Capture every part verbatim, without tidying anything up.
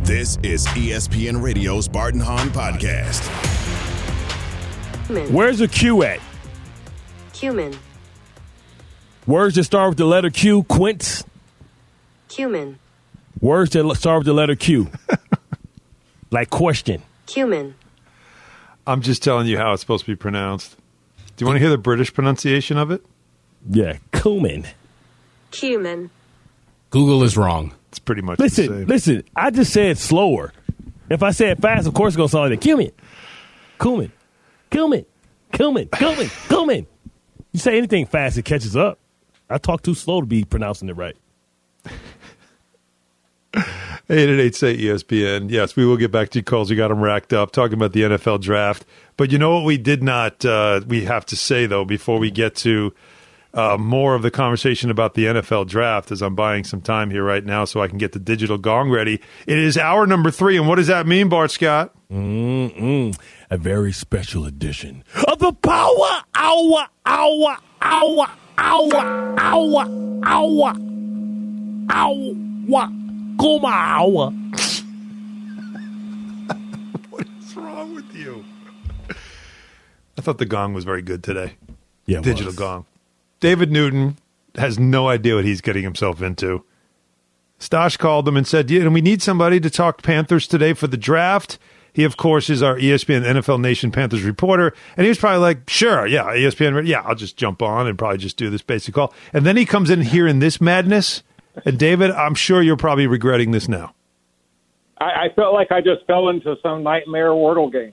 This is E S P N Radio's Bart and Hahn podcast. Where's the Q at? Cumin. Words that start with the letter Q, Quince. Cumin. Words that start with the letter Q. Like question. Cumin. I'm just telling you how it's supposed to be pronounced. Do you want to hear the British pronunciation of it? Yeah, cumin. Cumin. Google is wrong. It's pretty much Listen, the same. listen, I just said slower. If I say it fast, of course it's going to sound like that. Cumin. Cumin. Cumin. Cumin. Cumin. Cumin. You say anything fast, it catches up. I talk too slow to be pronouncing it right. eight eight eight say E S P N. Yes, we will get back to you calls. You got them racked up talking about the N F L draft. But you know what we did not, uh, we have to say, though, before we get to uh, more of the conversation about the N F L draft, as I'm buying some time here right now so I can get the digital gong ready. It is hour number three. And what does that mean, Bart Scott? Mm-mm. A very special edition of the Power Hour, Hour, Hour, Hour, Hour, Hour, Hour, Kuma Hour. What is wrong with you? I thought the gong was very good today. Yeah, it digital was. gong. David Newton has no idea what he's getting himself into. Stosh called him and said, yeah, we need somebody to talk Panthers today for the draft. He, of course, is our E S P N N F L Nation Panthers reporter. And he was probably like, sure, yeah, E S P N, yeah, I'll just jump on and probably just do this basic call. And then he comes in here in this madness. And, David, I'm sure you're probably regretting this now. I, I felt like I just fell into some nightmare Wordle game.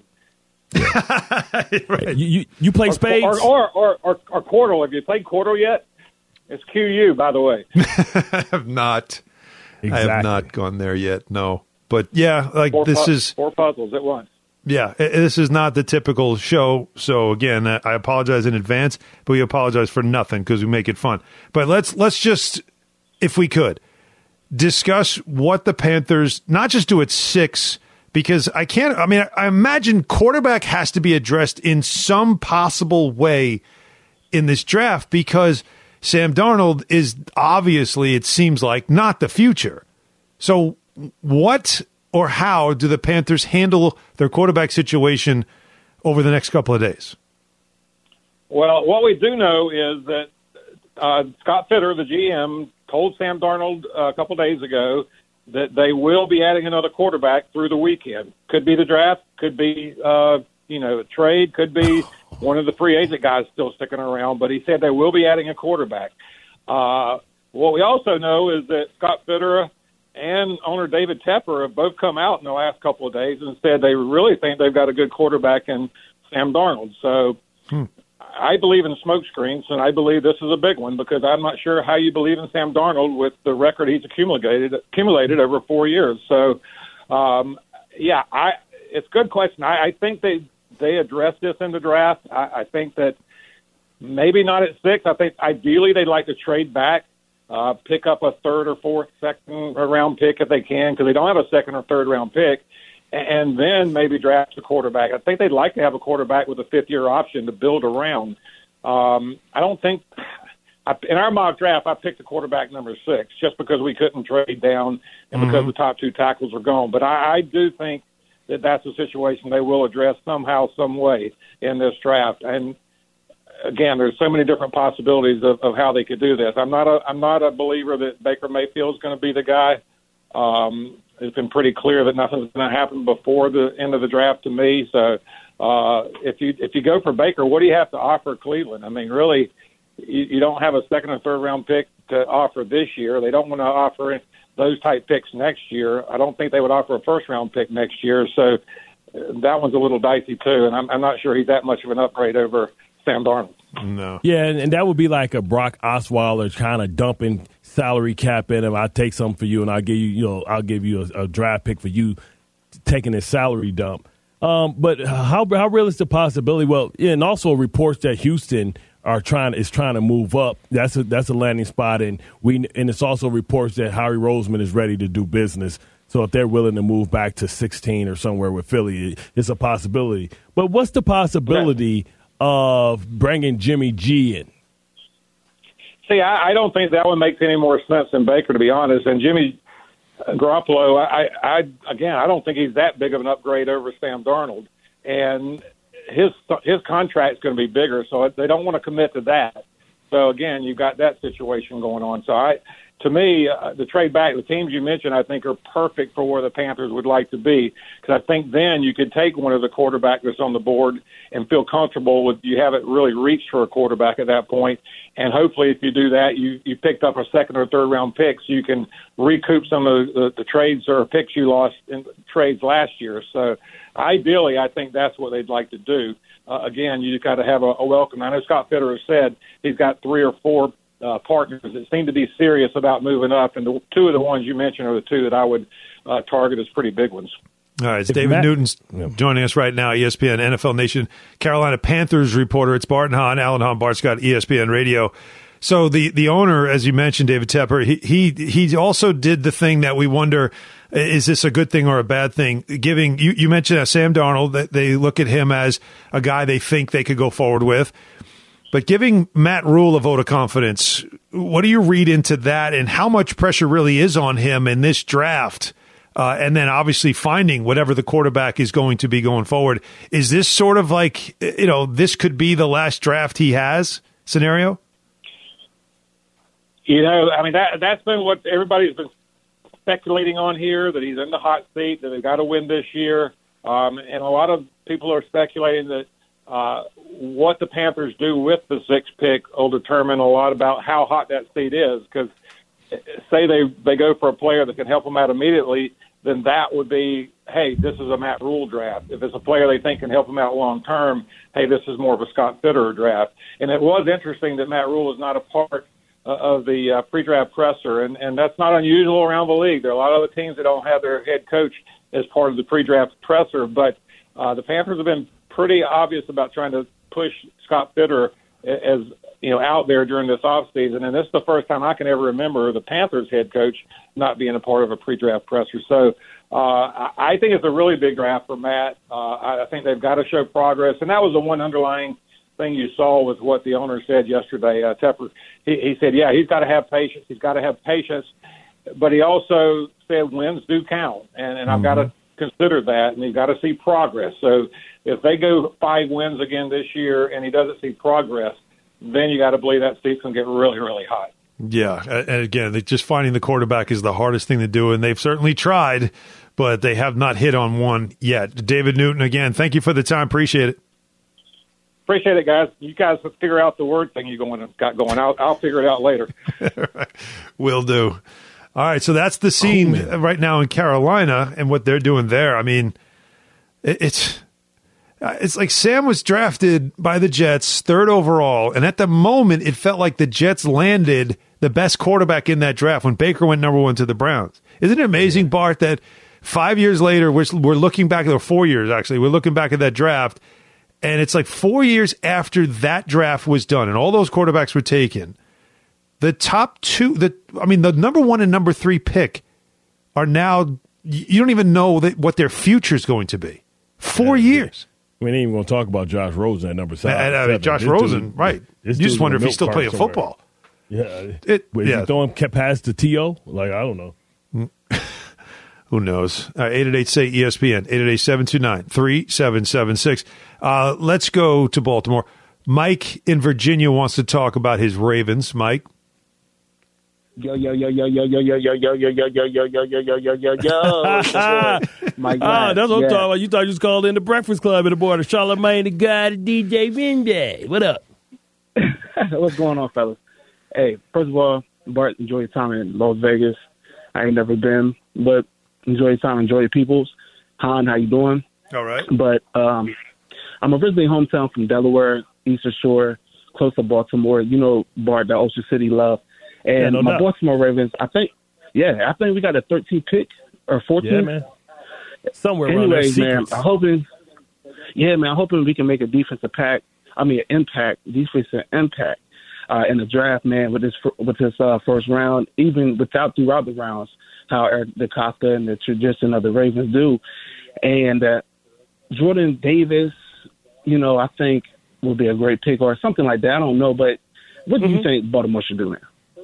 Right. You, you, you play spades? Or, or, or, or, or Quordle. Have you played Quordle yet? It's Q U, by the way. I have not. Exactly. I have not gone there yet, no. But, yeah, like Four this pu- is – four puzzles at once. Yeah, i- this is not the typical show. So again, I I apologize in advance, but we apologize for nothing because we make it fun. But let's let's just, if we could, discuss what the Panthers not just do at six, because I can't. I mean, I, I imagine quarterback has to be addressed in some possible way in this draft because Sam Darnold is obviously, it seems like, not the future. So what or how do the Panthers handle their quarterback situation over the next couple of days? Well, what we do know is that uh, Scott Fitter, the G M, told Sam Darnold uh, a couple days ago that they will be adding another quarterback through the weekend. Could be the draft, could be uh, you know a trade, could be one of the free agent guys still sticking around. But he said they will be adding a quarterback. Uh, what we also know is that Scott Fitter and owner David Tepper have both come out in the last couple of days and said they really think they've got a good quarterback in Sam Darnold. So hmm. I believe in smoke screens, and I believe this is a big one because I'm not sure how you believe in Sam Darnold with the record he's accumulated accumulated over four years. So, um, yeah, I it's a good question. I, I think they they addressed this in the draft. I, I think that maybe not at six. I think ideally they'd like to trade back. Uh, pick up a third or fourth, second round pick if they can, because they don't have a second or third round pick, and then maybe draft a quarterback. I think they'd like to have a quarterback with a fifth year option to build around. Um, I don't think I, in our mock draft I picked the quarterback number six just because we couldn't trade down and because Mm-hmm. the top two tackles are gone. But I, I do think that that's a situation they will address somehow, some way in this draft. And again, there's so many different possibilities of, of how they could do this. I'm not a I'm not a believer that Baker Mayfield is going to be the guy. Um, it's been pretty clear that nothing's going to happen before the end of the draft to me. So uh, if you if you go for Baker, what do you have to offer Cleveland? I mean, really, you, you don't have a second or third round pick to offer this year. They don't want to offer those type picks next year. I don't think they would offer a first round pick next year. So that one's a little dicey too, and I'm, I'm not sure he's that much of an upgrade over Sam Darnold. No. Yeah, and, and that would be like a Brock Osweiler kind of dumping salary cap in him. I'll take something for you, and I'll give you, you know, I'll give you a, a draft pick for you taking his salary dump. Um, but how how real is the possibility? Well, yeah, and also reports that Houston are trying is trying to move up. That's a that's a landing spot, and we and it's also reports that Howie Roseman is ready to do business. So if they're willing to move back to sixteen or somewhere with Philly, it's a possibility. But what's the possibility okay. of bringing Jimmy G in? See, I, I don't think that one makes any more sense than Baker, to be honest. And Jimmy Garoppolo, I, I again, I don't think he's that big of an upgrade over Sam Darnold, and his his contract's going to be bigger, so they don't want to commit to that. So again, you've got that situation going on. So I, to me, uh, the trade back, the teams you mentioned, I think are perfect for where the Panthers would like to be, because I think then you could take one of the quarterbacks that's on the board and feel comfortable with you haven't really reached for a quarterback at that point. And hopefully if you do that, you, you picked up a second or third round pick, so you can recoup some of the, the trades or picks you lost in trades last year. So ideally, I think that's what they'd like to do. Uh, again, you got to have a, a welcome. I know Scott Fitter has said he's got three or four uh, partners that seem to be serious about moving up, and the two of the ones you mentioned are the two that I would uh, target as pretty big ones. All right, it's David Matt, Newton's yeah. joining us right now, E S P N, N F L Nation, Carolina Panthers reporter. It's Bart and Hahn, Alan Hahn, Bart Scott, E S P N Radio. So the, the owner, as you mentioned, David Tepper, he, he he also did the thing that we wonder, is this a good thing or a bad thing? Giving you, you mentioned uh, Sam Darnold, that they look at him as a guy they think they could go forward with. But giving Matt Rule a vote of confidence, what do you read into that, and how much pressure really is on him in this draft? Uh, and then obviously finding whatever the quarterback is going to be going forward. Is this sort of like, you know, this could be the last draft he has scenario? You know, I mean, that, that's been what everybody's been speculating on here, that he's in the hot seat, that they've got to win this year. Um, and a lot of people are speculating that uh, what the Panthers do with the sixth pick will determine a lot about how hot that seat is, because say they, they go for a player that can help them out immediately, then that would be, hey, this is a Matt Rule draft. If it's a player they think can help them out long term, hey, this is more of a Scott Fitterer draft. And it was interesting that Matt Rule is not a part uh, of the uh, pre-draft presser, and, and that's not unusual around the league. There are a lot of other teams that don't have their head coach as part of the pre-draft presser, but uh, the Panthers have been pretty obvious about trying to push Scott Fitterer as you know, out there during this offseason. And this is the first time I can ever remember the Panthers head coach not being a part of a pre-draft presser. So uh, I think it's a really big draft for Matt. Uh, I think they've got to show progress. And that was the one underlying thing you saw with what the owner said yesterday. Uh, Tepper, he, he said, yeah, he's got to have patience. He's got to have patience. But he also said wins do count. And, and mm-hmm. I've got to consider that, and you've got to see progress. So if they go five wins again this year and he doesn't see progress, then you got to believe that seat's going to get really, really hot. Yeah, and again, just finding the quarterback is the hardest thing to do, and they've certainly tried, but they have not hit on one yet. David Newton, again, thank you for the time. Appreciate it. Appreciate it, guys. You guys figure out the word thing you going got going. I'll, I'll figure it out later. Will do. All right, so that's the scene oh, right now in Carolina and what they're doing there. I mean, it, it's... It's like Sam was drafted by the Jets third overall, and at the moment, it felt like the Jets landed the best quarterback in that draft when Baker went number one to the Browns. Isn't it amazing, Bart, that five years later, we're, we're looking back, or four years actually, we're looking back at that draft, and it's like four years after that draft was done and all those quarterbacks were taken, the top two, the I mean, the number one and number three pick are now, you don't even know that, what their future is going to be. Four yeah, years. Yeah. We ain't even going to talk about Josh Rosen at number seven. And, uh, Josh this Rosen, dude, right. You just wonder if he's still playing somewhere. Football. Yeah. It, Wait, yeah. Is he throwing past the T O? Like, I don't know. Who knows? Uh, eight eight eight, say E S P N, eight eight eight, seven two nine, three seven seven six. Uh, let's go to Baltimore. Mike in Virginia wants to talk about his Ravens. Mike? Yo, yo, yo, yo, yo, yo, yo, yo, yo, yo, yo, yo, yo, yo, yo, yo, yo, yo, yo. Mike, ah, that's what I'm talking about. You thought you was called in the Breakfast Club and the boy, the Charlamagne, the guy, the D J Vinday. What up? What's going on, fellas? Hey, first of all, Bart, enjoy your time in Las Vegas. I ain't never been, but enjoy your time, enjoy your peoples. Han, how you doing? All right. But um, I'm originally hometown from Delaware, Eastern Shore, close to Baltimore. You know, Bart, the Ocean City love. And yeah, no my doubt. Baltimore Ravens, I think, yeah, I think we got a thirteenth pick or fourteenth. Yeah, man. Somewhere Anyways, around there. man, I'm hoping, yeah, man, I'm hoping we can make a defensive pack. I mean, an impact, defensive impact uh, in the draft, man, with this with this uh, first round, even without throughout the rounds, how Eric DeCosta and the tradition of the Ravens do. And uh, Jordan Davis, you know, I think will be a great pick or something like that. I don't know, but what do mm-hmm. you think Baltimore should do now?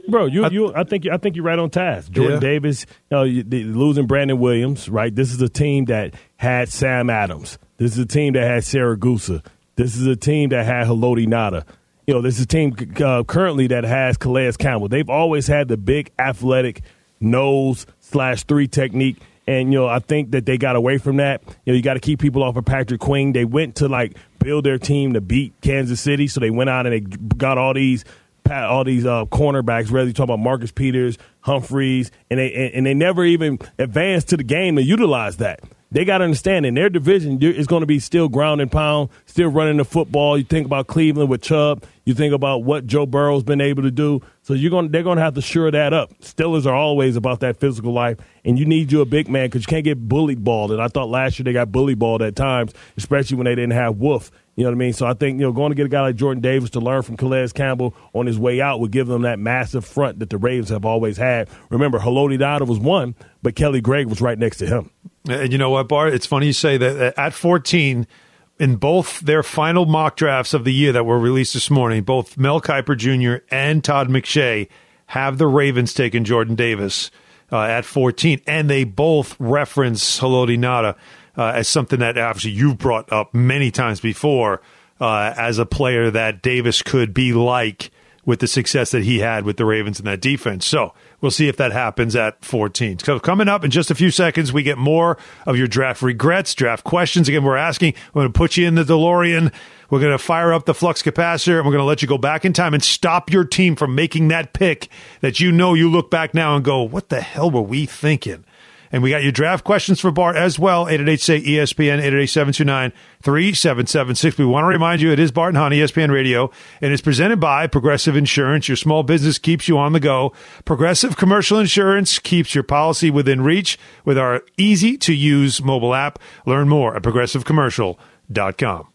Bro, you, you, I think, I think you're right on task. Jordan Yeah. Davis, you know, you, the, losing Brandon Williams, right? This is a team that had Sam Adams. This is a team that had Sarah Gusa. This is a team that had Haloti Nada. You know, this is a team uh, currently that has Calais Campbell. They've always had the big athletic nose slash three technique. And, you know, I think that they got away from that. You know, you got to keep people off of Patrick Queen. They went to, like, build their team to beat Kansas City. So they went out and they got all these all these uh, cornerbacks, whether you talk about Marcus Peters, Humphreys, and they and, and they never even advanced to the game and utilized that. They got to understand in their division is going to be still ground and pound, still running the football. You think about Cleveland with Chubb. You think about what Joe Burrow's been able to do. So you're going, they're going to have to shore that up. Steelers are always about that physical life, and you need you a big man because you can't get bullied balled. And I thought last year they got bully balled at times, especially when they didn't have Wolf. You know what I mean? So I think, you know, going to get a guy like Jordan Davis to learn from Calais Campbell on his way out would give them that massive front that the Ravens have always had. Remember, Haloti Nada was one, but Kelly Gregg was right next to him. And you know what, Bart? It's funny you say that at fourteen, in both their final mock drafts of the year that were released this morning, both Mel Kiper Junior and Todd McShay have the Ravens taking Jordan Davis uh, at fourteen, and they both reference Haloti Nada uh, as something that obviously you've brought up many times before uh, as a player that Davis could be like with the success that he had with the Ravens in that defense. So we'll see if that happens at fourteen. So coming up in just a few seconds, we get more of your draft regrets, draft questions. Again, we're asking, we're going to put you in the DeLorean. We're going to fire up the flux capacitor, and we're going to let you go back in time and stop your team from making that pick that you know you look back now and go, what the hell were we thinking? And we got your draft questions for Bart as well. eight eight eight, say E S P N, eight eight eight, seven two nine, three seven seven six. We want to remind you, it is Bart and Hahn, E S P N Radio, and it's presented by Progressive Insurance. Your small business keeps you on the go. Progressive Commercial Insurance keeps your policy within reach with our easy-to-use mobile app. Learn more at progressive commercial dot com.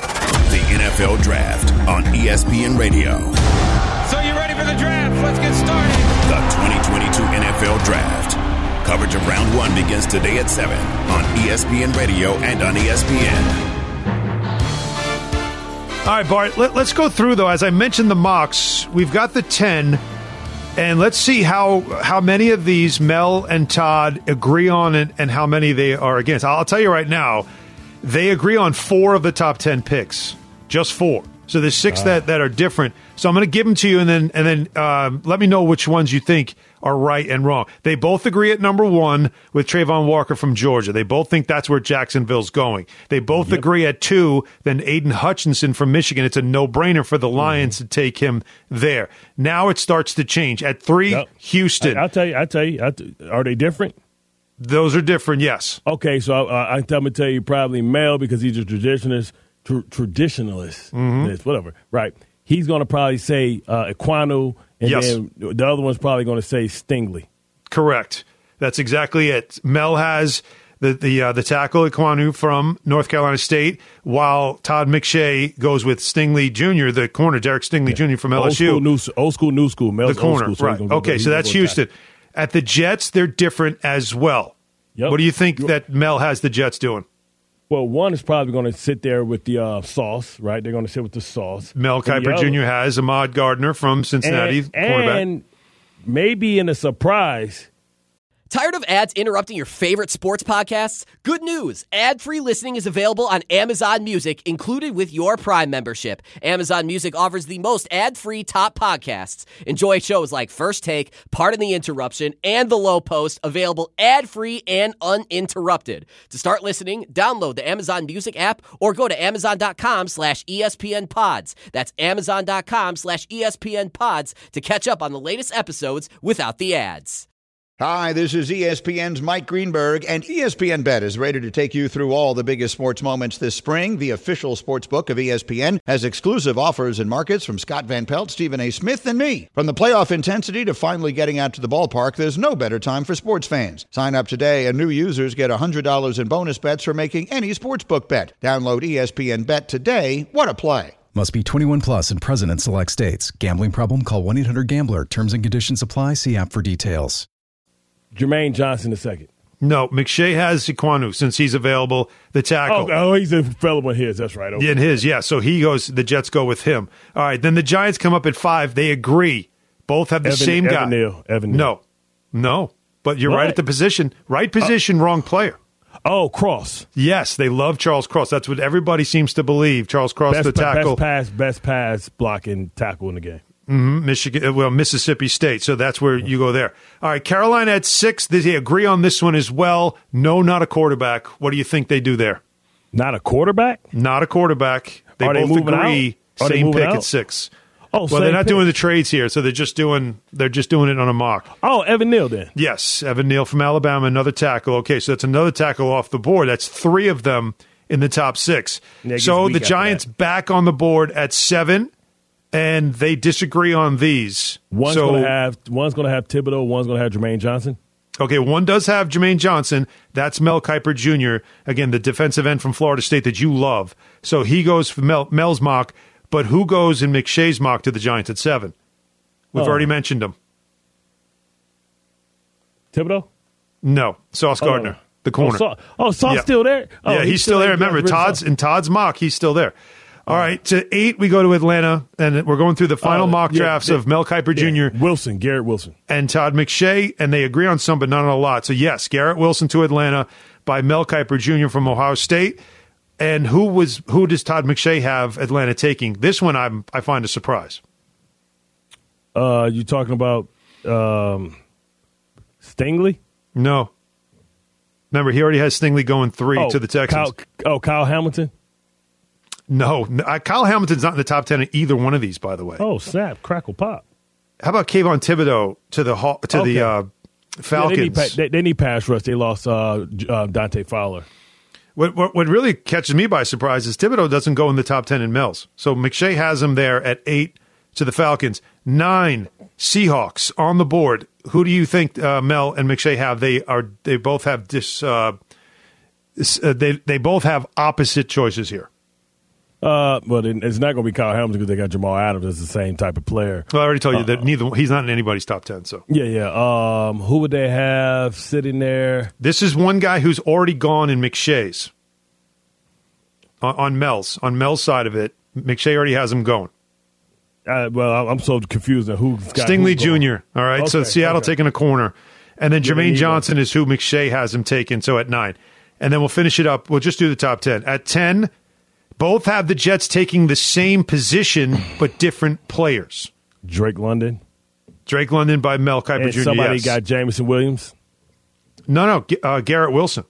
The N F L Draft on E S P N Radio. So you ready for the draft? Let's get started. The twenty twenty-two N F L Draft. Coverage of round one begins today at seven on E S P N Radio and on E S P N. All right, Bart, let, let's go through, though. As I mentioned the mocks, we've got the ten, and let's see how how many of these Mel and Todd agree on and, and how many they are against. I'll tell you right now, they agree on four of the top ten picks, just four. So there's six uh. that, that are different. So I'm going to give them to you, and then and then um, let me know which ones you think are right and wrong. They both agree at number one with Trayvon Walker from Georgia. They both think that's where Jacksonville's going. They both yep. agree at two, then Aiden Hutchinson from Michigan. It's a no-brainer for the Lions mm-hmm. to take him there. Now it starts to change. At three, yep. Houston. I, I'll tell you, I'll tell you, I'll t- are they different? Those are different, yes. Okay, so uh, I'm going to tell you probably Mel because he's a traditionalist, tr- traditionalist, mm-hmm. whatever, right? He's going to probably say uh, Ekwonu, and yes. then the other one's probably going to say Stingley. Correct. That's exactly it. Mel has the the uh, the tackle Ekwonu from North Carolina State, while Todd McShay goes with Stingley Junior, the corner, Derek Stingley yeah. Junior from L S U. Old school, new, old school, new school. Mel's the corner, old school, so right. Okay, so that's Houston. Tackle. At the Jets, they're different as well. Yep. What do you think that Mel has the Jets doing? Well, one is probably going to sit there with the uh, sauce, right? They're going to sit with the sauce. Mel Kiper Junior has Ahmad Gardner from Cincinnati, and, cornerback. And maybe in a surprise. Tired of ads interrupting your favorite sports podcasts? Good news! Ad-free listening is available on Amazon Music, included with your Prime membership. Amazon Music offers the most ad-free top podcasts. Enjoy shows like First Take, Pardon the Interruption, and The Low Post, available ad-free and uninterrupted. To start listening, download the Amazon Music app or go to amazon.com slash ESPN pods. That's amazon.com slash ESPN pods to catch up on the latest episodes without the ads. Hi, this is E S P N's Mike Greenberg, and E S P N Bet is ready to take you through all the biggest sports moments this spring. The official sports book of E S P N has exclusive offers and markets from Scott Van Pelt, Stephen A. Smith, and me. From the playoff intensity to finally getting out to the ballpark, there's no better time for sports fans. Sign up today, and new users get one hundred dollars in bonus bets for making any sportsbook bet. Download E S P N Bet today. What a play. Must be twenty-one plus and present in select states. Gambling problem? Call one eight hundred gambler. Terms and conditions apply. See app for details. Jermaine Johnson the second. No, McShay has Ekwonu since he's available. The tackle. Oh, oh he's available in his. That's right. Okay. In his, yeah. So he goes. The Jets go with him. All right. Then the Giants come up at five. They agree. Both have the Evan, same Evan guy. Neal. Evan Neal. No, no. But you're What? right at the position. Right position, uh, wrong player. Oh, Cross. Yes, they love Charles Cross. That's what everybody seems to believe. Charles Cross, Best, the tackle. best pass, best pass blocking tackle in the game. Mm-hmm. Michigan, well, Mississippi State. So that's where you go there. All right, Carolina at six. They agree on this one as well. No, not a quarterback. What do you think they do there? Not a quarterback? Not a quarterback. They Are they both moving agree. out? Are they Same moving pick out? at six. Oh, well, same they're not pick. doing the trades here, so they're just doing they're just doing it on a mock. Oh, Evan Neal then. Yes, Evan Neal from Alabama, another tackle. Okay, so that's another tackle off the board. That's three of them in the top six. Yeah, it gets So weak the after Giants that. back on the board at seven, and they disagree on these. One's so, gonna have one's gonna have Thibodeau, one's gonna have Jermaine Johnson. Okay, one does have Jermaine Johnson. That's Mel Kiper Junior Again, the defensive end from Florida State that you love. So he goes for Mel, Mel's mock. But who goes in McShay's mock to the Giants at seven? We've Oh. already mentioned him. Thibodeau? No, Sauce Gardner, Oh. the corner. Oh, Sau- oh Sauce Yeah. still there? Oh, yeah, he's, still there. Remember, Rid of Todd's Sauce. in Todd's mock, he's still there. All right, to eight, we go to Atlanta, and we're going through the final Oh, mock yeah, drafts yeah, of Mel Kiper yeah. Junior Wilson, Garrett Wilson. and Todd McShay, and they agree on some, but not on a lot. So, yes, Garrett Wilson to Atlanta by Mel Kiper Junior from Ohio State. And who was who does Todd McShay have Atlanta taking? This one I'm, I find a surprise. Uh, you talking about um, Stingley? No. Remember, he already has Stingley going three oh, to the Texans. Kyle, oh, Kyle Hamilton? No, no, uh, Kyle Hamilton's not in the top ten in either one of these, by the way. Oh, snap, crackle, pop. How about Kayvon Thibodeau to the Haw- to Okay. the uh, Falcons? Yeah, they, need pa- they, they need pass rush. They lost uh, J- uh, Dante Fowler. What, what what really catches me by surprise is Thibodeau doesn't go in the top ten in Mel's. So McShay has him there at eight to the Falcons. Nine, Seahawks on the board. Who do you think uh, Mel and McShay have? They are they both have this. Uh, this uh, they they both have opposite choices here. Uh, well, it- it's not going to be Kyle Hamilton because they got Jamal Adams as the same type of player. Well, I already told you Uh, that neither he's not in anybody's top ten. So Yeah, yeah. Um, who would they have sitting there? this is one guy who's already gone in McShay's. On, on Mel's on Mel's side of it, McShay already has him going. Uh, well, I'm so confused on who's got Stingley who's going. Junior All right, so Okay, Seattle okay. taking a corner, and then Yeah, they Jermaine need Johnson is who McShay has him taken. So at nine, and then we'll finish it up. We'll just do the top ten. At ten, both have the Jets taking the same position but different players. Drake London. Drake London by Mel Kiper And Junior somebody yes. got Jameson Williams. no, no, G- uh, Garrett Wilson.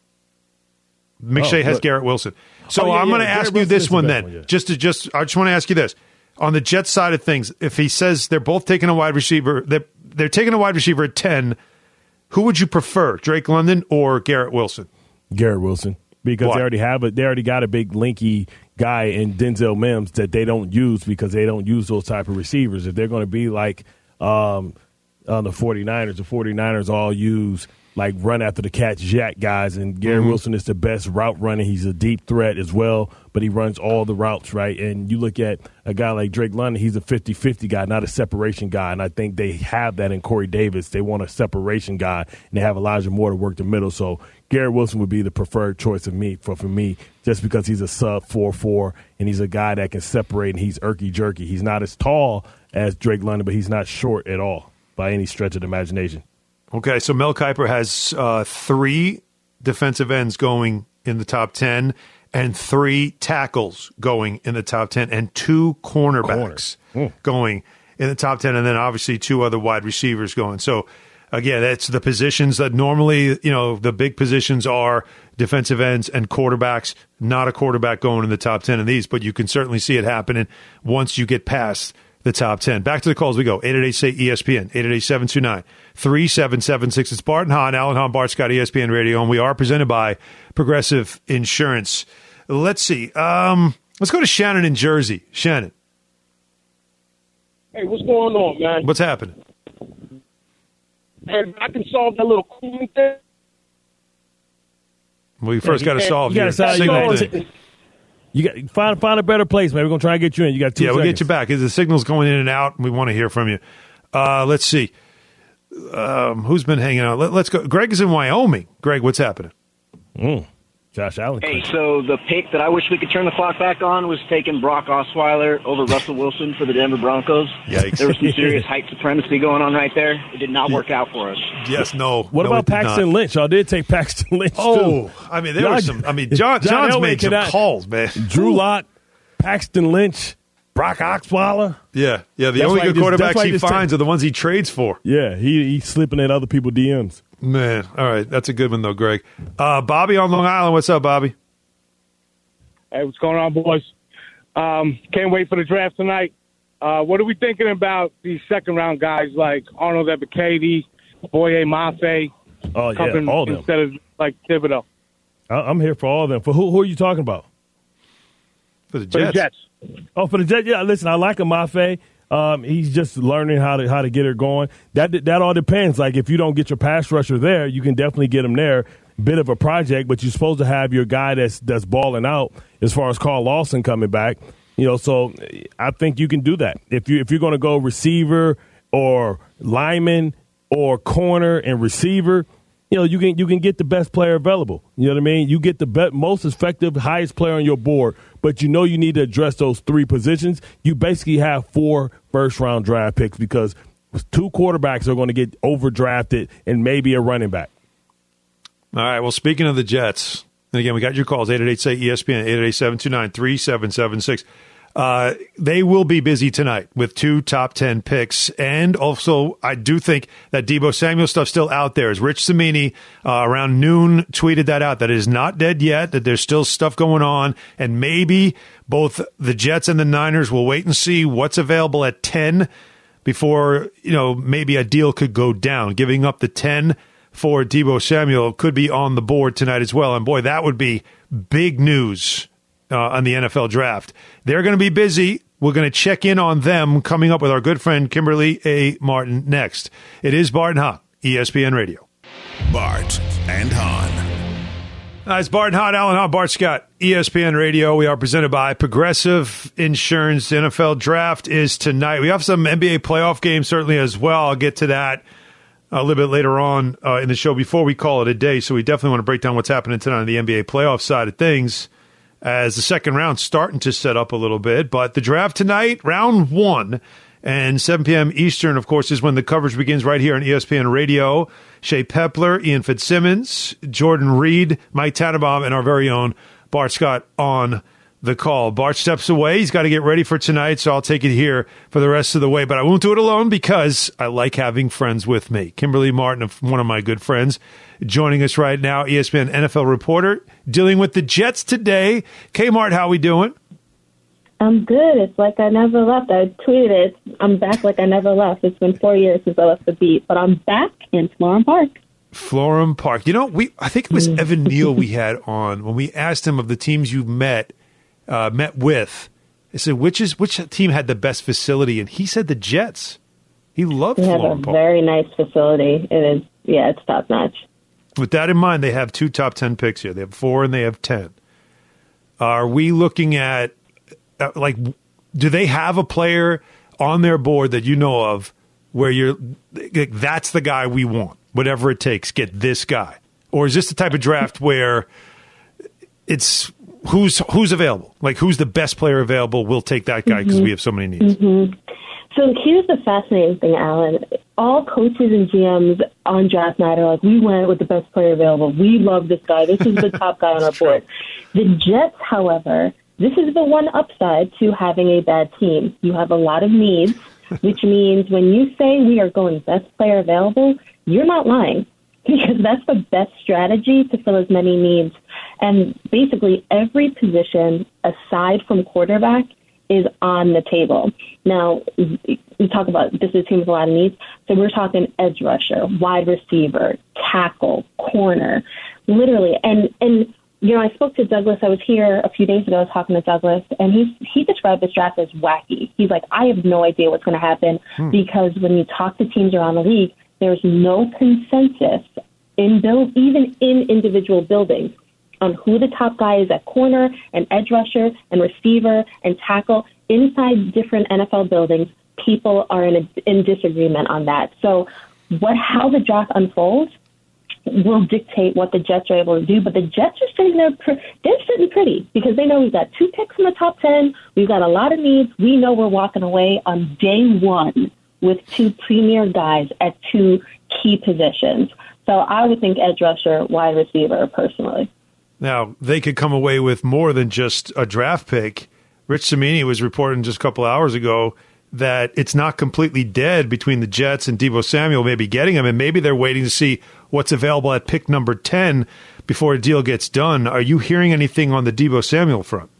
McShay Oh, has look. Garrett Wilson. So Oh, yeah, I'm yeah, going to Garrett ask you Wilson this is the one best then. one, yeah. Just to just, I just want to ask you this: on the Jets side of things, if he says they're both taking a wide receiver, they're, they're taking a wide receiver at ten. Who would you prefer, Drake London or Garrett Wilson? Garrett Wilson. Because Why? they already have a, they already got a big linky guy in Denzel Mims that they don't use because they don't use those type of receivers. If they're going to be like um, on the 49ers, the 49ers all use like run after the catch jack guys, and Garrett Mhm. Wilson is the best route runner. He's a deep threat as well, but he runs all the routes, right? And you look at a guy like Drake London, he's a fifty-fifty guy, not a separation guy, and I think they have that in Corey Davis. They want a separation guy, and they have Elijah Moore to work the middle, so Garrett Wilson would be the preferred choice of me for, for me, just because he's a sub four four, and he's a guy that can separate, and he's irky-jerky. He's not as tall as Drake London, but he's not short at all by any stretch of the imagination. Okay, so Mel Kiper has uh, three defensive ends going in the top ten and three tackles going in the top ten and two cornerbacks Corner. going in the top ten, and then obviously two other wide receivers going. So, again, that's the positions that normally, you know, the big positions are defensive ends and quarterbacks, not a quarterback going in the top ten of these, but you can certainly see it happening once you get past the top ten. Back to the calls we go. eight eight eight, say E S P N, eight eight eight, seven two nine, three seven seven six. It's Bart and Hahn, Alan Hahn, Bart Scott, E S P N Radio, and we are presented by Progressive Insurance. Let's see. Um, let's go to Shannon in Jersey. Shannon, Hey, what's going on, man? what's happening? And I can solve that little cooling thing. Well, you first got to solve You your gotta solve- you signal gotta- thing. You got find find a better place, man. We're gonna try and get you in. You got two Yeah, we'll seconds. get you back. The signal's going in and out, and we want to hear from you. Uh, let's see. Um, who's been hanging out? Let, let's go. Greg is in Wyoming. Greg, what's happening? Mm. Josh Allen. Hey, so the pick that I wish we could turn the clock back on was taking Brock Osweiler over Russell Wilson for the Denver Broncos. Yikes. There was some serious height supremacy going on right there. It did not work out for us. Yes, no. What no, about Paxton Lynch? Y'all did take Paxton Lynch, Oh, too. I mean, there Y'all- was some. I mean, John, John John's Elway made some cannot- calls, man. Drew Lock, Paxton Lynch, Brock Osweiler. Yeah, yeah. The That's only why good he just- that's quarterbacks why he he just finds are the ones he trades for. Yeah, he he's slipping at other people's D Ms. Man, all right. That's a good one, though, Greg. Uh, Bobby on Long Island. What's up, Bobby? Hey, what's going on, boys? Um, can't wait for the draft tonight. Uh, what are we thinking about these second-round guys like Arnold Ebiketie, Boye Mafe, Oh, yeah, coming all of them. instead of like Thibodeau? I- I'm here for all of them. For who, who are you talking about? For the For the Jets. Oh, for the Jets. Yeah, listen, I like Amafe. Um, he's just learning how to how to get her going. That that all depends. Like if you don't get your pass rusher there, you can definitely get him there. Bit of a project, but you're supposed to have your guy that's that's balling out as far as Carl Lawson coming back. You know, so I think you can do that. If you if you're going to go receiver or lineman or corner and receiver, you know, you can you can get the best player available. You know what I mean? You get the be- most effective, highest player on your board, but you know you need to address those three positions. You basically have four first-round draft picks because two quarterbacks are going to get overdrafted and maybe a running back. All right. Well, speaking of the Jets, and again, we got your calls, eight eight eight, say E S P N, eight eight eight, seven two nine, three seven seven six. Uh, they will be busy tonight with two top ten picks. And also, I do think that Deebo Samuel stuff still out there. As Rich Cimini uh, around noon tweeted that out, that it is not dead yet, that there's still stuff going on. And maybe both the Jets and the Niners will wait and see what's available at ten before, you know, maybe a deal could go down. Giving up the ten for Deebo Samuel could be on the board tonight as well. And boy, that would be big news uh, on the N F L draft. They're going to be busy. We're going to check in on them coming up with our good friend Kimberly A. Martin next. It is Bart and Hahn, E S P N Radio. Bart and Hahn. Uh, it's Bart and Hahn, Alan Hahn, Bart Scott, E S P N Radio. We are presented by Progressive Insurance. The N F L draft is tonight. We have some N B A playoff games certainly as well. I'll get to that a little bit later on uh, in the show before we call it a day. So we definitely want to break down what's happening tonight on the N B A playoff side of things as the second round's starting to set up a little bit. But the draft tonight, round one, and seven p.m. Eastern, of course, is when the coverage begins right here on E S P N Radio. Shea Pepler, Ian Fitzsimmons, Jordan Reed, Mike Tannenbaum, and our very own Bart Scott on the call. Bart steps away. He's got to get ready for tonight, so I'll take it here for the rest of the way. But I won't do it alone because I like having friends with me. Kimberly Martin, one of my good friends, joining us right now, E S P N N F L reporter, dealing with the Jets today. K-Mart, how we doing? I'm good. It's like I never left. I tweeted it. I'm back like I never left. It's been four years since I left the beat, but I'm back in Florham Park. Florham Park. You know, we I think it was Evan Neal we had on when we asked him of the teams you've met, uh, met with. I said, which is which team had the best facility? And he said the Jets. He loved We have a Florham Park. very nice facility. It is, yeah, it's top notch. With that in mind, they have two top ten picks here. They have four and they have ten. Are we looking at, uh, like, do they have a player on their board that you know of where you're, like, that's the guy we want, whatever it takes, get this guy? Or is this the type of draft where it's who's who's available? Like, who's the best player available? We'll take that guy because Mhm. we have so many needs. Mm-hmm. So here's the fascinating thing, Alan. All coaches and G Ms on draft night are like, we went with the best player available. We love this guy. This is the top guy on our board. The Jets, however, this is the one upside to having a bad team. You have a lot of needs, which means when you say we are going best player available, you're not lying because that's the best strategy to fill as many needs. And basically every position aside from quarterback is on the table. Now, we talk about this is a team with a lot of needs. So we're talking edge rusher, wide receiver, tackle, corner, literally. And, and you know, I spoke to Douglas. I was here a few days ago talking to Douglas, and he he described this draft as wacky. He's like, I have no idea what's going to happen hmm. because when you talk to teams around the league, there's no consensus in build, even in individual buildings, on who the top guy is at corner and edge rusher and receiver and tackle. Inside different N F L buildings, people are in, a, in disagreement on that. So what how the draft unfolds will dictate what the Jets are able to do. But the Jets are sitting there, they're sitting pretty because they know we've got two picks in the top ten. We've got a lot of needs. We know we're walking away on day one with two premier guys at two key positions. So I would think edge rusher, wide receiver, personally. Now, they could come away with more than just a draft pick. Rich Cimini was reporting just a couple hours ago that it's not completely dead between the Jets and Deebo Samuel maybe getting him, and maybe they're waiting to see what's available at pick number ten before a deal gets done. Are you hearing anything on the Deebo Samuel front?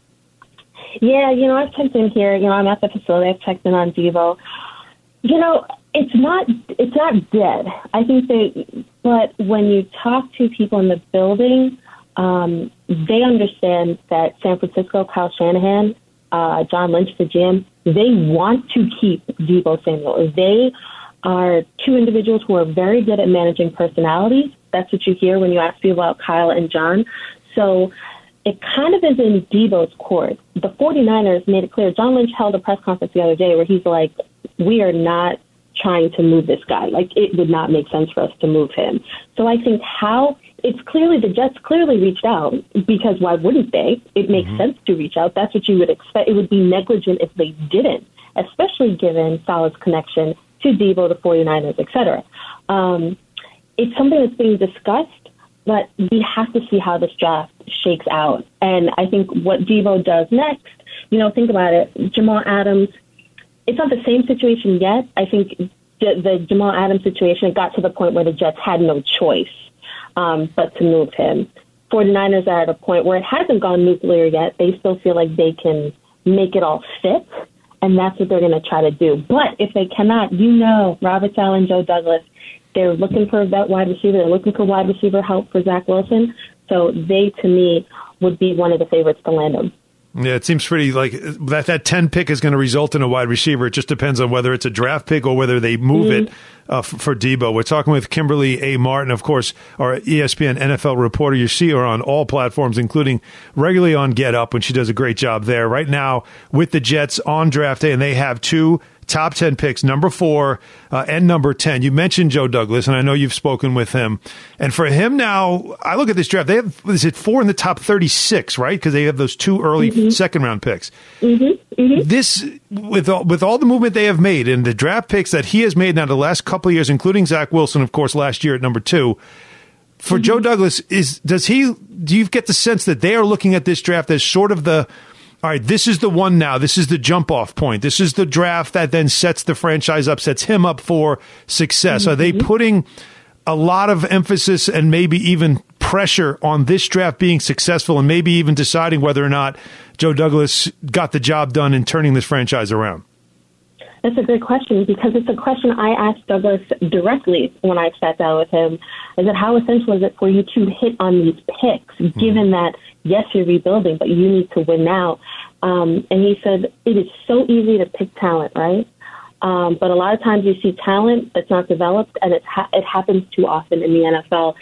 Yeah, you know, I've checked in here. You know, I'm at the facility. I've checked in on Deebo. You know, it's not it's not dead. I think they, but when you talk to people in the building, um, they understand that San Francisco, Kyle Shanahan, uh, John Lynch, the G M, they want to keep Deebo Samuel. They are two individuals who are very good at managing personalities. That's what you hear when you ask people about Kyle and John. So it kind of is in Deebo's court. The 49ers made it clear. John Lynch held a press conference the other day where he's like, we are not trying to move this guy. Like, it would not make sense for us to move him. So I think how it's clearly the Jets clearly reached out, because why wouldn't they? It makes mm-hmm. sense to reach out. That's what you would expect. It would be negligent if they didn't, especially given Saleh's connection to Deebo, the 49ers, et cetera. Um, it's something that's being discussed, but we have to see how this draft shakes out. And I think what Deebo does next, you know, think about it. Jamal Adams, it's not the same situation yet. I think the, the Jamal Adams situation got to the point where the Jets had no choice um, but to move him. 49ers are at a point where it hasn't gone nuclear yet. They still feel like they can make it all fit, and that's what they're going to try to do. But if they cannot, you know, Robert Saleh, Joe Douglas, they're looking for that wide receiver. They're looking for wide receiver help for Zach Wilson. So they, to me, would be one of the favorites to land him. Yeah, it seems pretty like that that ten pick is going to result in a wide receiver. It just depends on whether it's a draft pick or whether they move mm-hmm. it uh, f- for Deebo. We're talking with Kimberly A. Martin, of course, our E S P N N F L reporter. You see her on all platforms, including regularly on Get Up, when she does a great job there. Right now with the Jets on draft day, and they have two top ten picks, number four uh, and number ten. You mentioned Joe Douglas, and I know you've spoken with him. And for him now, I look at this draft. They have, is it four in the top thirty-six, right? Because they have those two early mm-hmm. second-round picks. Mm-hmm. Mm-hmm. This, with all, with all the movement they have made and the draft picks that he has made now the last couple of years, including Zach Wilson, of course, last year at number two, for mm-hmm. Joe Douglas, is does he? Do you get the sense that they are looking at this draft as sort of the, all right, this is the one now. This is the jump-off point. This is the draft that then sets the franchise up, sets him up for success. Mm-hmm. Are they putting a lot of emphasis and maybe even pressure on this draft being successful, and maybe even deciding whether or not Joe Douglas got the job done in turning this franchise around? That's a great question, because it's a question I asked Douglas directly when I sat down with him. Is that how essential is it for you to hit on these picks, mm-hmm. given that, yes, you're rebuilding, but you need to win now? Um, and he said, it is so easy to pick talent, right? Um, but a lot of times you see talent that's not developed, and it, ha- it happens too often in the N F L.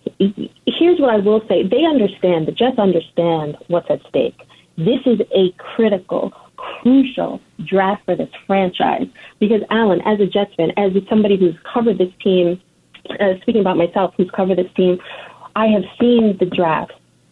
Here's what I will say. They understand, the Jets understand what's at stake. This is a critical, crucial draft for this franchise. Because, Alan, as a Jets fan, as somebody who's covered this team, uh, speaking about myself, who's covered this team, I have seen the draft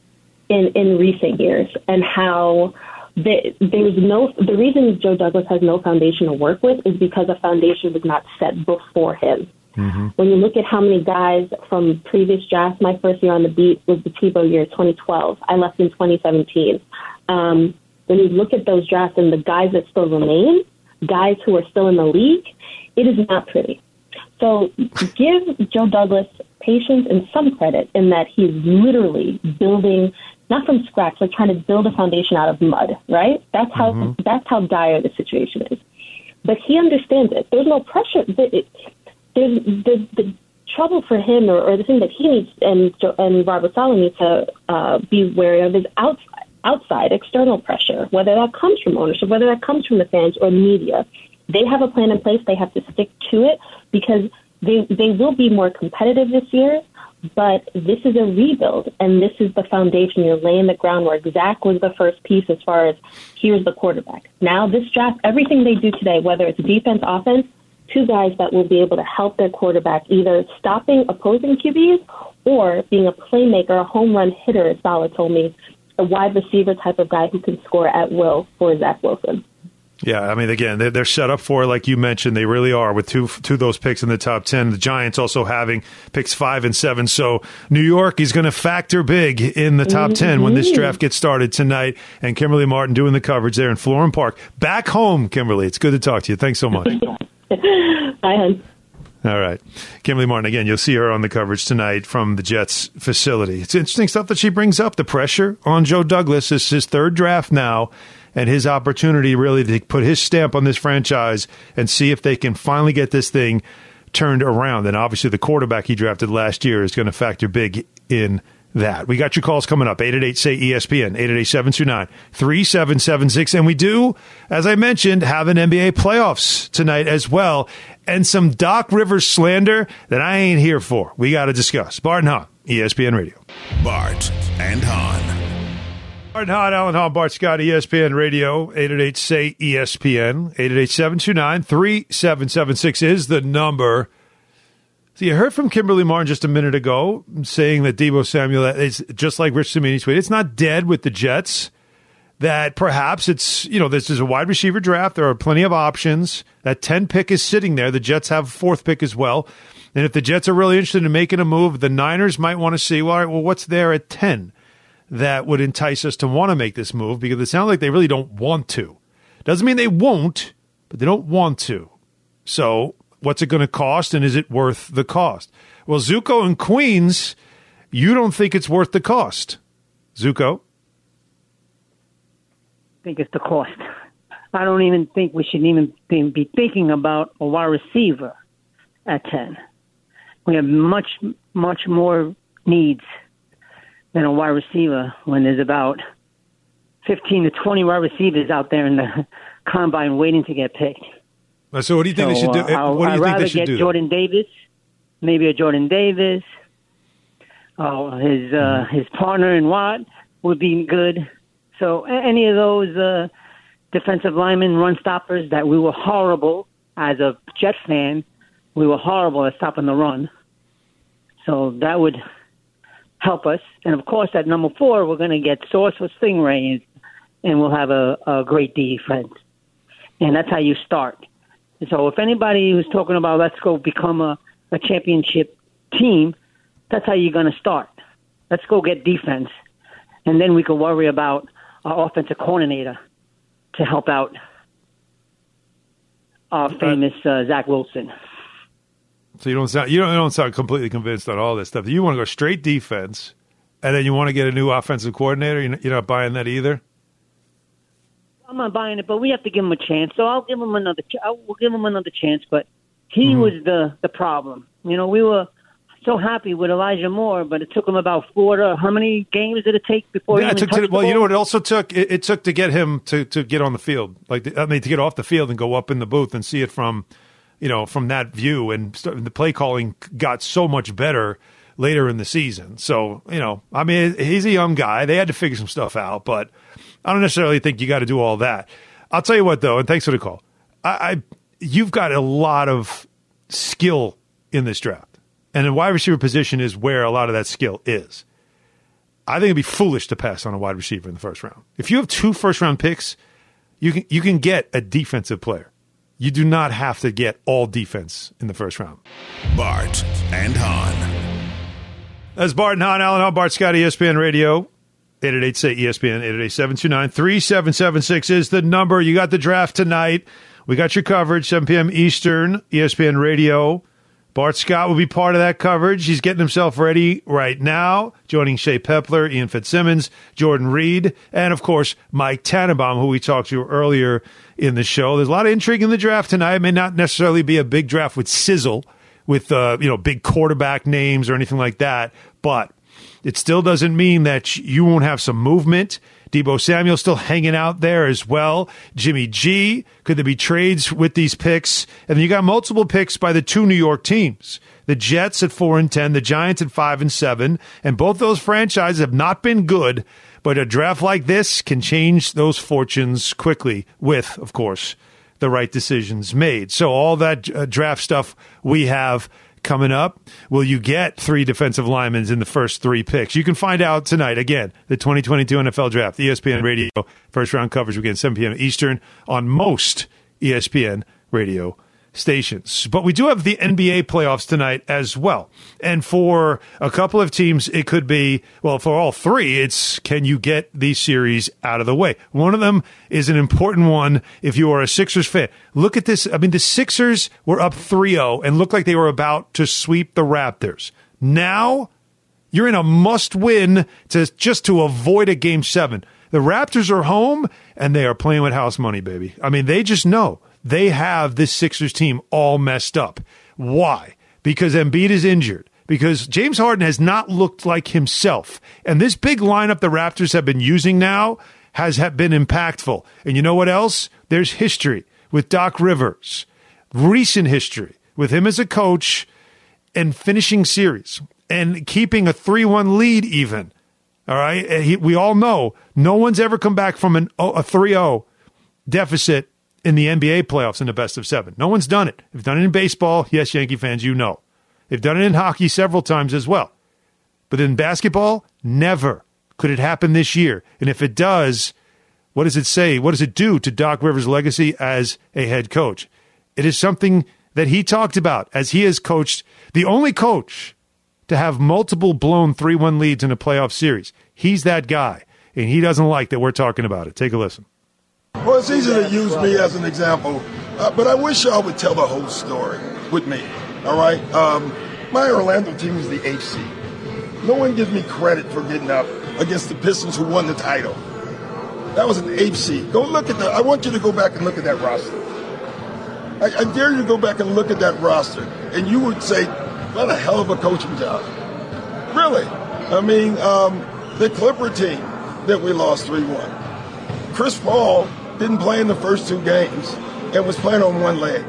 in, in recent years and how the, there's no, the reason Joe Douglas has no foundation to work with is because a foundation was not set before him. Mm-hmm. When you look at how many guys from previous drafts, my first year on the beat was the Tebow year, twenty twelve. I left in twenty seventeen. Um, when you look at those drafts and the guys that still remain, guys who are still in the league, it is not pretty. So give Joe Douglas patience and some credit in that he's literally building, not from scratch, like trying to build a foundation out of mud, right? That's how mm-hmm. that's how dire the situation is. But he understands it. There's no pressure. There's the, the trouble for him, or, or the thing that he needs and and Robert Saleh needs to uh, be wary of is outside. outside external pressure, whether that comes from ownership, whether that comes from the fans or the media. They have a plan in place. They have to stick to it because they they will be more competitive this year, but this is a rebuild, and this is the foundation. You're laying the groundwork. Zach was the first piece as far as here's the quarterback. Now this draft, everything they do today, whether it's defense, offense, two guys that will be able to help their quarterback either stopping opposing Q Bs or being a playmaker, a home run hitter, as Saleh told me, a wide receiver type of guy who can score at will for Zach Wilson. Yeah, I mean, again, they're, they're set up for, like you mentioned, they really are with two two of those picks in the top ten. The Giants also having picks five and seven. So New York is going to factor big in the top mm-hmm. ten when this draft gets started tonight. And Kimberly Martin doing the coverage there in Florham Park. Back home, Kimberly. It's good to talk to you. Thanks so much. Bye, hon. All right. Kimberly Martin, again, you'll see her on the coverage tonight from the Jets facility. It's interesting stuff that she brings up. The pressure on Joe Douglas. This is his third draft now, and his opportunity really to put his stamp on this franchise and see if they can finally get this thing turned around. And obviously the quarterback he drafted last year is going to factor big in that. We got your calls coming up. eight eight eight, say E S P N, eight eight eight, seven two nine, three seven seven six. And we do, as I mentioned, have an N B A playoffs tonight as well. And some Doc Rivers slander that I ain't here for. We got to discuss. Bart and Hahn, E S P N Radio. Bart and Hahn. Bart and Hahn, Alan Hahn, Bart Scott, E S P N Radio, eight eight eight, say E S P N, eight eight eight, seven two nine, three seven seven six is the number. So you heard from Kimberly Martin just a minute ago saying that Deebo Samuel is just like Rich Cimini tweeted. It's not dead with the Jets. That perhaps it's, you know, this is a wide receiver draft. There are plenty of options. That ten pick is sitting there. The Jets have a fourth pick as well. And if the Jets are really interested in making a move, the Niners might want to see, well, all right, well, what's there at ten that would entice us to want to make this move? Because it sounds like they really don't want to. Doesn't mean they won't, but they don't want to. So what's it going to cost, and is it worth the cost? Well, Zuko in Queens, you don't think it's worth the cost. Zuko? I think it's the cost. I don't even think we should even be thinking about a wide receiver at ten. We have much, much more needs than a wide receiver when there's about fifteen to twenty wide receivers out there in the combine waiting to get picked. So what do you think so, they should do? Uh, what do you I'd think rather they should get do? Jordan Davis, maybe a Jordan Davis. Oh, his uh, his partner in Watt would be good. So any of those uh, defensive linemen, run stoppers that we were horrible as a Jet fan, we were horrible at stopping the run. So that would help us. And, of course, at number four, we're going to get Sauce with Stingray, and we'll have a, a great defense. And that's how you start. So if anybody who's talking about let's go become a, a championship team, that's how you're going to start. Let's go get defense. And then we can worry about our offensive coordinator to help out our famous uh, Zach Wilson. So you don't sound you don't, you don't sound completely convinced on all this stuff. You want to go straight defense, and then you want to get a new offensive coordinator. You're not, you're not buying that either. I'm not buying it, but we have to give him a chance. So I'll give him another. Ch- I will give him another chance. But he mm-hmm. was the the problem. You know, we were so happy with Elijah Moore, but it took him about four to how many games did it take before yeah, he it took touched to, the well, ball? you know what it also took? It, it took to get him to, to get on the field, like I mean, to get off the field and go up in the booth and see it from, you know, from that view. And the play calling got so much better later in the season. So you know, I mean, he's a young guy. They had to figure some stuff out, but I don't necessarily think you got to do all that. I'll tell you what, though, and thanks for the call. I, I you've got a lot of skill in this draft. And the wide receiver position is where a lot of that skill is. I think it'd be foolish to pass on a wide receiver in the first round. If you have two first-round picks, you can you can get a defensive player. You do not have to get all defense in the first round. Bart and Hahn. That's Bart and Hahn, Alan Hahn, Bart Scott, E S P N Radio. eight eight eight, say E S P N, eight eight eight, seven two nine, three seven seven six is the number. You got the draft tonight. We got your coverage, seven p.m. Eastern, E S P N Radio. Bart Scott will be part of that coverage. He's getting himself ready right now, joining Shea Pepler, Ian Fitzsimmons, Jordan Reed, and, of course, Mike Tannenbaum, who we talked to earlier in the show. There's a lot of intrigue in the draft tonight. It may not necessarily be a big draft with sizzle, with uh, you know big quarterback names or anything like that, but it still doesn't mean that you won't have some movement. Deebo Samuel still hanging out there as well. Jimmy G. Could there be trades with these picks? And then you got multiple picks by the two New York teams. The Jets at four and ten, the Giants at five and seven, and both those franchises have not been good. But a draft like this can change those fortunes quickly with, of course, the right decisions made. So all that uh, draft stuff we have coming up. Will you get three defensive linemen in the first three picks? You can find out tonight. Again, the twenty twenty-two N F L Draft, E S P N Radio, first round coverage begins seven p.m. Eastern on most E S P N radio stations. But we do have the N B A playoffs tonight as well. And for a couple of teams, it could be, well, for all three, it's can you get these series out of the way? One of them is an important one if you are a Sixers fan. Look at this. I mean, the Sixers were up three oh and looked like they were about to sweep the Raptors. Now you're in a must-win to just to avoid a game seven. The Raptors are home, and they are playing with house money, baby. I mean, they just know. They have this Sixers team all messed up. Why? Because Embiid is injured. Because James Harden has not looked like himself. And this big lineup the Raptors have been using now has been impactful. And you know what else? There's history with Doc Rivers. Recent history with him as a coach and finishing series and keeping a three one lead even. All right? He, we all know no one's ever come back from an, a three oh deficit in the N B A playoffs in the best of seven. No one's done it. They've done it in baseball. Yes, Yankee fans, you know. They've done it in hockey several times as well. But in basketball, never could it happen this year. And if it does, what does it say? What does it do to Doc Rivers' legacy as a head coach? It is something that he talked about as he has coached the only coach to have multiple blown three one leads in a playoff series. He's that guy, and he doesn't like that we're talking about it. Take a listen. Well, it's easy to use me as an example, uh, but I wish y'all would tell the whole story with me, all right? Um, my Orlando team is the eighth seed. No one gives me credit for getting up against the Pistons who won the title. That was an eighth seed. Go look at that. I want you to go back and look at that roster. I, I dare you to go back and look at that roster, and you would say, what a hell of a coaching job. Really. I mean, um, the Clipper team that we lost three one. Chris Paul didn't play in the first two games and was playing on one leg.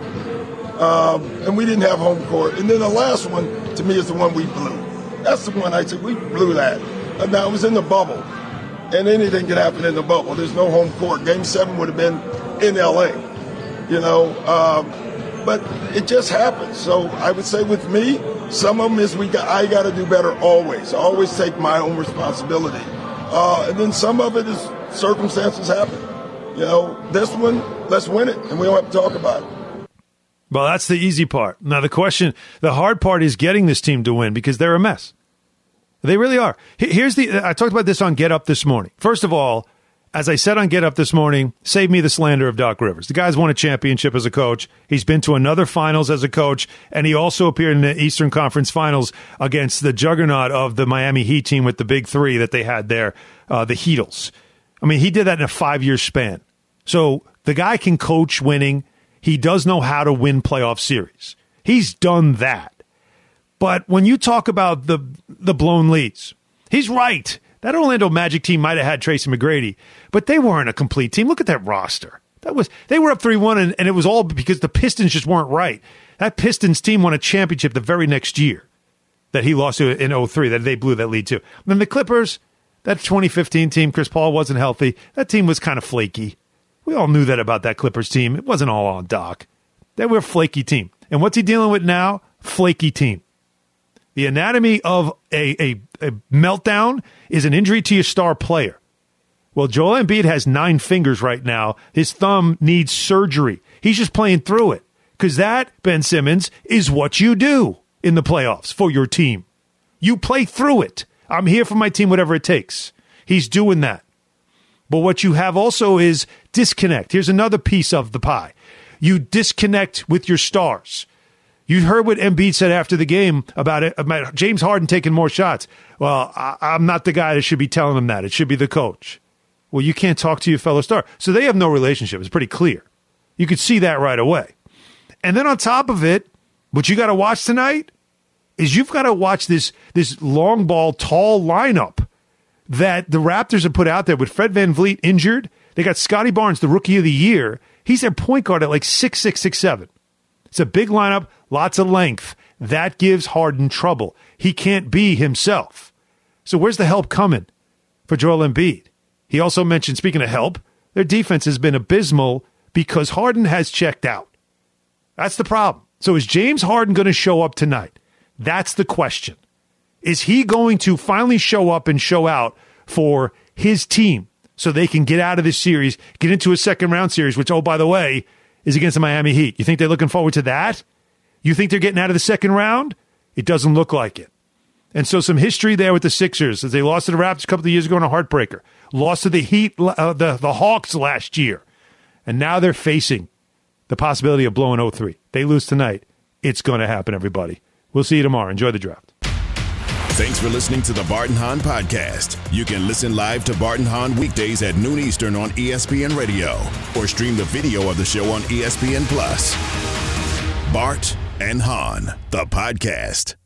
Um, and we didn't have home court. And then the last one, to me, is the one we blew. That's the one I said, we blew that. Uh, now, it was in the bubble. And anything can happen in the bubble. There's no home court. Game seven would have been in L A, you know. Um, but it just happened. So I would say with me, some of them is we got, I got to do better always. I always take my own responsibility. Uh, and then some of it is circumstances happen. You know, this one, let's win it, and we don't have to talk about it. Well, that's the easy part. Now, the question, the hard part is getting this team to win because they're a mess. They really are. Here's the, I talked about this on Get Up this morning. First of all, as I said on Get Up this morning, save me the slander of Doc Rivers. The guy's won a championship as a coach. He's been to another finals as a coach, and he also appeared in the Eastern Conference Finals against the juggernaut of the Miami Heat team with the big three that they had there, uh, the Heatles. I mean, he did that in a five-year span. So the guy can coach winning. He does know how to win playoff series. He's done that. But when you talk about the the blown leads, he's right. That Orlando Magic team might have had Tracy McGrady, but they weren't a complete team. Look at that roster. That was they were up three one, and, and it was all because the Pistons just weren't right. That Pistons team won a championship the very next year that he lost to in oh three, that they blew that lead to. And then the Clippers, that twenty fifteen team, Chris Paul wasn't healthy. That team was kind of flaky. We all knew that about that Clippers team. It wasn't all on Doc. They were a flaky team. And what's he dealing with now? Flaky team. The anatomy of a, a, a meltdown is an injury to your star player. Well, Joel Embiid has nine fingers right now. His thumb needs surgery. He's just playing through it. Because that, Ben Simmons, is what you do in the playoffs for your team. You play through it. I'm here for my team, whatever it takes. He's doing that. But what you have also is disconnect. Here's another piece of the pie. You disconnect with your stars. You heard what Embiid said after the game about it, about James Harden taking more shots. Well, I, I'm not the guy that should be telling him that. It should be the coach. Well, you can't talk to your fellow star. So they have no relationship. It's pretty clear. You could see that right away. And then on top of it, what you got to watch tonight is you've got to watch this, this long ball, tall lineup that the Raptors have put out there with Fred VanVleet injured. They got Scotty Barnes, the rookie of the year. He's their point guard at like six six, six seven. It's a big lineup, lots of length. That gives Harden trouble. He can't be himself. So where's the help coming for Joel Embiid? He also mentioned, speaking of help, their defense has been abysmal because Harden has checked out. That's the problem. So is James Harden going to show up tonight? That's the question. Is he going to finally show up and show out for his team so they can get out of this series, get into a second round series, which, oh, by the way, is against the Miami Heat? You think they're looking forward to that? You think they're getting out of the second round? It doesn't look like it. And so some history there with the Sixers as they lost to the Raptors a couple of years ago in a heartbreaker. Lost to the Heat, uh, the, the Hawks last year. And now they're facing the possibility of blowing oh three. They lose tonight. It's going to happen, everybody. We'll see you tomorrow. Enjoy the draft. Thanks for listening to the Bart and Hahn Podcast. You can listen live to Bart and Hahn weekdays at noon Eastern on E S P N Radio or stream the video of the show on E S P N Plus. Bart and Hahn, the podcast.